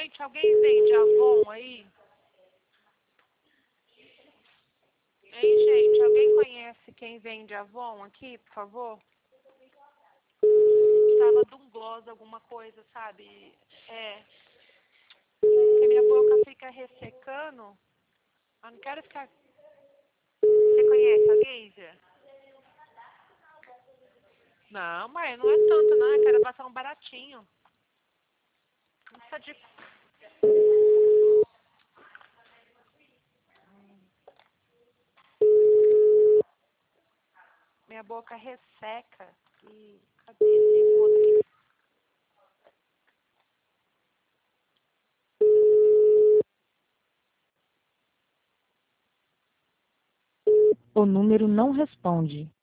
Gente, alguém vende Avon aí? Hein, gente? Alguém conhece quem vende Avon aqui, por favor? Precisava de um gloss, alguma coisa, sabe? É. Porque minha boca fica ressecando. Eu não quero ficar. Você conhece alguém, Zé? Não, mãe, não é tanto, não. Eu quero passar um baratinho. Não precisa de. Minha boca resseca. E cadê? Tem um outro aqui. O número não responde.